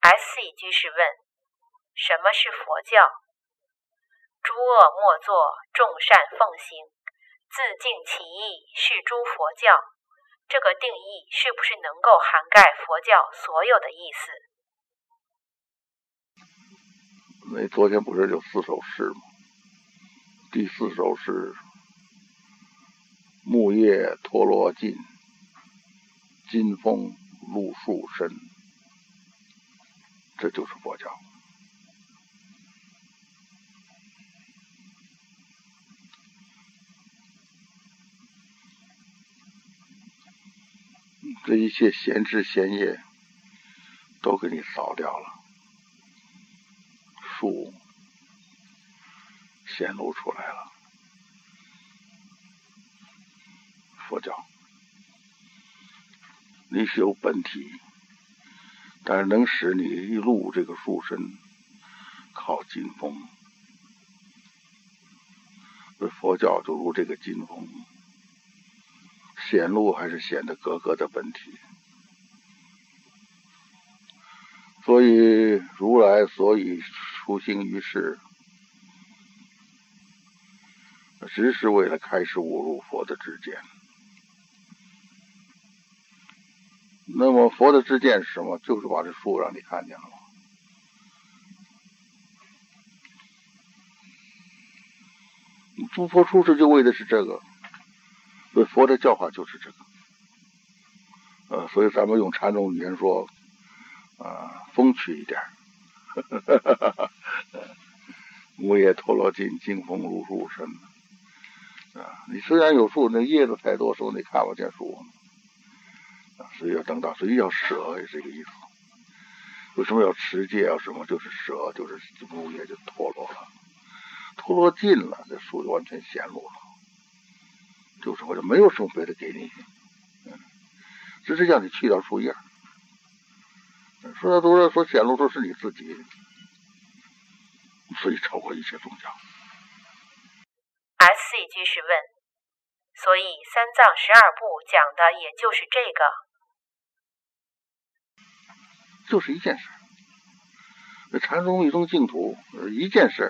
SC 居士问：什么是佛教？诸恶莫作，众善奉行，自净其意，是诸佛教。这个定义是不是能够涵盖佛教所有的意思？ 那昨天不是有4首诗吗？第4首是木叶陀罗尽，金风露树深，这就是佛教。这一切闲枝闲叶都给你扫掉了，树显露出来了。佛教，你是有本体，但是能使你一路这个树身靠金风。所以佛教就如这个金风，显露还是显得格格的本体。所以如来所以出行于世，只是为了开示悟入佛的知见。那么佛的知见是什么？就是把这树让你看见了。诸佛出世就为的是这个，所以佛的教法就是这个。所以咱们用禅宗语言说，风趣一点。木叶陀罗尽，金风露树深。你虽然有树，那叶子太多时候你看不见树。所以要等到，所以要舍也是这个意思。为什么要持戒啊？什么就是舍，就是木叶就脱落了，脱落尽了，这树就完全显露了。就是我就没有什么别的给你，只是让你去掉树叶。说到多少所显露出是你自己，所以超过一切宗教。 SC 居士问：所以三藏12部讲的也就是这个？ 就是一件事。禅宗一宗净土，一件事。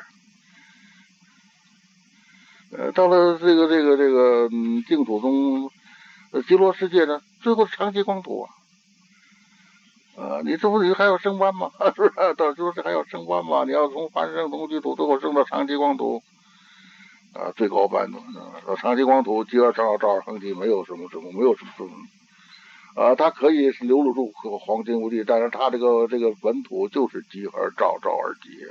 到了这个净土中，极乐世界呢，最后是长期光土啊。你这不还要升官吗？是吧？到极乐世界还要升官吗？你要从凡圣同居土最后升到长期光土。最高班的长期光土，极乐正好照常期，没有什么没有什么它可以是流露出黄金无地，但是它这个本土就是极而照而极。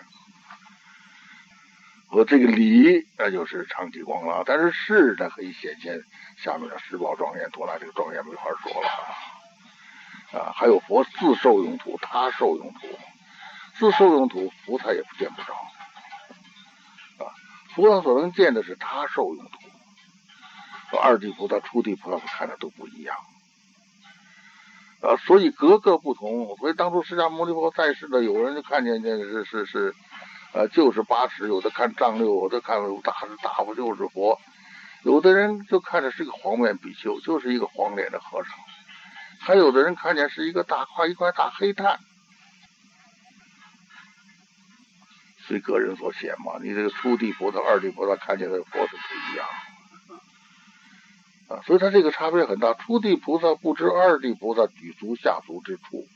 和这个理那就是长期光了，但是事它可以显现下面的十宝庄严土，那这个庄严没法说了。还有佛自受用土、他受用土，自受用土菩萨也不见不着。菩萨所能见的是他受用土，二地菩萨、初地菩萨看的都不一样。所以格格不同。所以当初释迦牟尼佛在世的，有人就看见这个是就是八尺，有的看丈六，有的看大不就是佛，有的人就看着是个黄面比丘，就是一个黄脸的和尚，还有的人看见是一块大黑炭。随个人所显嘛，你这个初地菩萨、二地菩萨看见的佛是不一样所以他这个差别很大。初地菩萨不知二地菩萨举足下足之处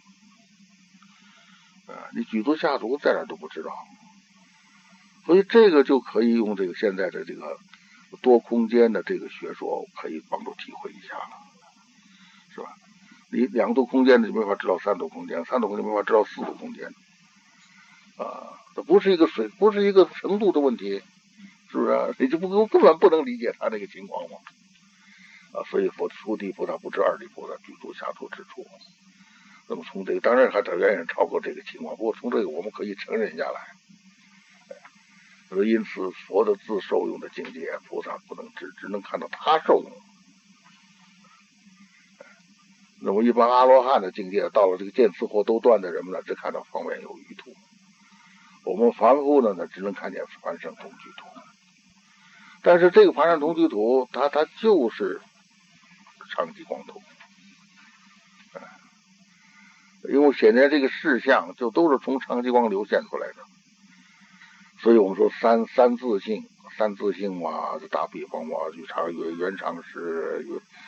你举足下足在哪都不知道。所以这个就可以用这个现在的这个多空间的这个学说可以帮助体会一下了，是吧？你2度空间你没法知道3度空间，3度空间没法知道4度空间这不是一个程度的问题，是不是？你就根本不能理解他这个情况嘛。所以初地菩萨不知二地菩萨举足下足之处。那么从这个当然还远远超过这个情况，不过从这个我们可以承认下来。因此佛的自受用的境界，菩萨不能只能看到他受用。那么一般阿罗汉的境界，到了这个见思惑都断的人们呢，只看到方面有余土。我们凡夫呢，只能看见凡圣同居土。但是这个凡圣同居土，它就是长期光土。 因为显然这个事项就都是从长激光流现出来的，所以我们说三自性嘛，就打比方嘛，原常识，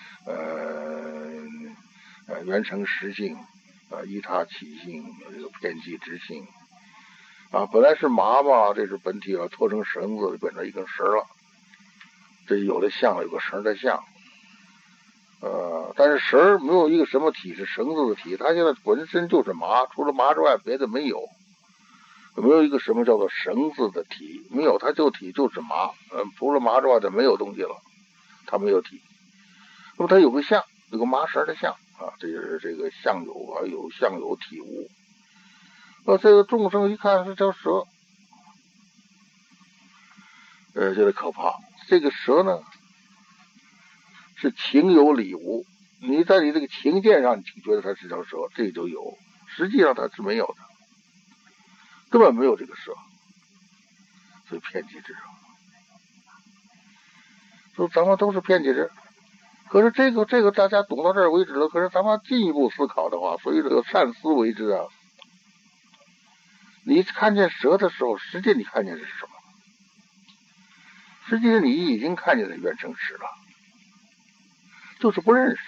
原成实性，依他起性，这个偏激之性，本来是麻嘛，这是本体了，拖成绳子就变成一根绳了，这有的像有个绳的像。但是绳没有一个什么体是绳子的体，它现在本身就是麻，除了麻之外别的没有，没有一个什么叫做绳子的体，没有，它就体就是麻，除了麻之外它没有东西了，它没有体。那么它有个相，有个麻绳的相这是这个相有有相有体无。这个众生一看是条蛇，觉得可怕。这个蛇呢是情有理无，你在你这个情见上，你觉得它是条蛇，这就有，实际上它是没有的，根本没有这个蛇，所以偏激之。说咱们都是偏激之，可是这个大家懂到这儿为止了。可是咱们进一步思考的话，所以这个善思为之啊。你看见蛇的时候，实际你看见的是什么？实际上你已经看见了原生实了，就是不认识。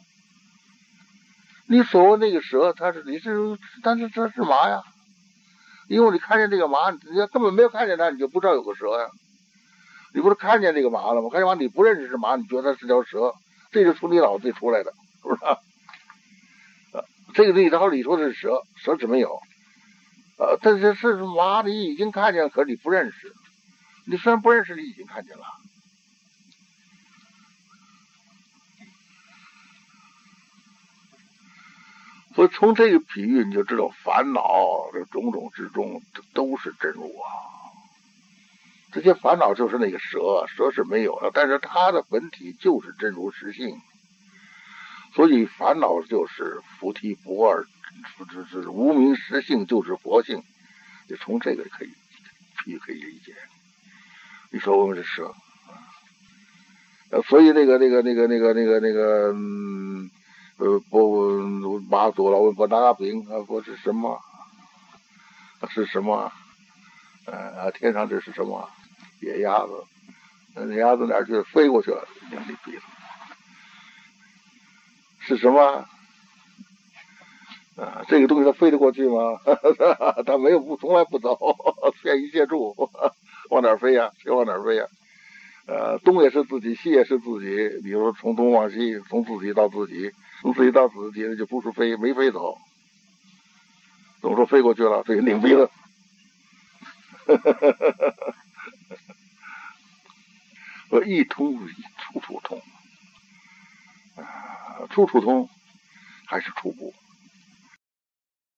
你所谓那个蛇，但是这是麻呀，因为你看见这个麻，你根本没有看见它，你就不知道有个蛇呀。你不是看见这个麻了吗？看见麻你不认识是麻，你觉得它是条蛇，这就从你脑子里出来的，是不是？这个道理说的是蛇，蛇是没有。但是是麻，你已经看见，可是你不认识。你虽然不认识，你已经看见了。所以从这个比喻你就知道，烦恼这种种之中，这都是真如啊。这些烦恼就是那个蛇，蛇是没有的，但是它的本体就是真如实性。所以烦恼就是菩提不二，无明实性就是佛性。就从这个可以理解。你说我们是蛇，所以马祖老问不拿饼说是什么？是什么？天上这是什么？野鸭子，那鸭子哪儿去？飞过去了，拧你鼻子。是什么？这个东西它飞得过去吗？它没有，从来不走，便衣借住，往哪儿飞呀？谁往哪儿飞呀？东也是自己，西也是自己。比如说从东往西，从自己到自己，从自己到自己，那就不是飞，没飞走。怎么说飞过去了？这个拧鼻子。一通处处通，处处通还是处不。